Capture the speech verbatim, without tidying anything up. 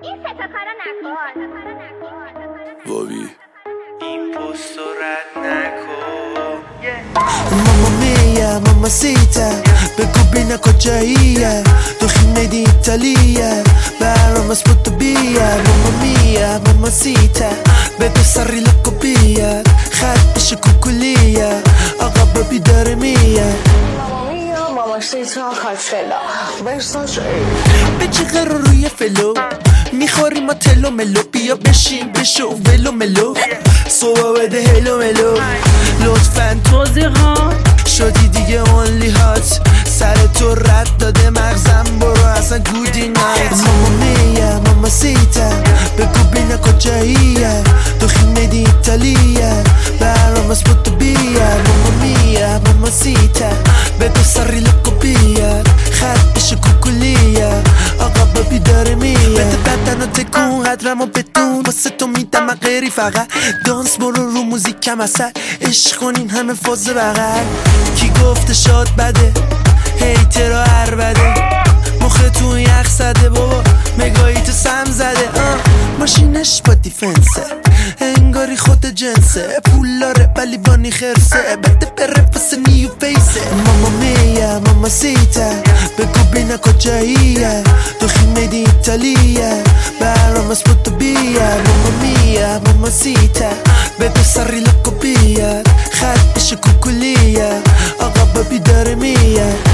این سه تا کارا نکن. بابی این پست رو رد نکن. ماما میا ماما سیتا بگو بینه کجاییه تو خیمه دی ایتالیه برام از پوتو بیا ماما میا ماما سیتا بگو سری لکو بیا خطش کوکولیه آقا بابی داره میه ماما سیتا کاتفلا ورساش به چه رو روی فلو میخوری ما تلو ملو بیا بشین بشو ولو ملو صبح بده هلو ملو لطفاً توضیح ها شدی دیگه اونلی هات سر تو رد داده مغزم برو اصلا گودی نایت ماما میا ماما سیتا بگو بینه کجاییه تو خیمه دی ایتالیه برام از پوتو بیا ماما میا ماما سیتا بگو سری لکو بیا خطش کوکولیه آقا بابی داره میه بده بدن و تکون قدرم و بدون واسه تو میدم من غیری فقط دانس برو رو موزیکم اثر عشق کنین همه فاز بغل کی گفته شاد بده هیتر و هر بده مختون یخ زده بابا مگایی تو سم زده آه. ماشینش با دیفنسه انگاری خود جنسه پول داره ولی بانی خرسه بده بره پس نیو فیسه ماما میا ماما سیتا بگو بینه کجاییه تو خیمه دی ایتالیه برام از پوتو بیا ماما میا ماما سیتا بگو سری لکو بیا خطش کوکولیه آقا بابی داره میه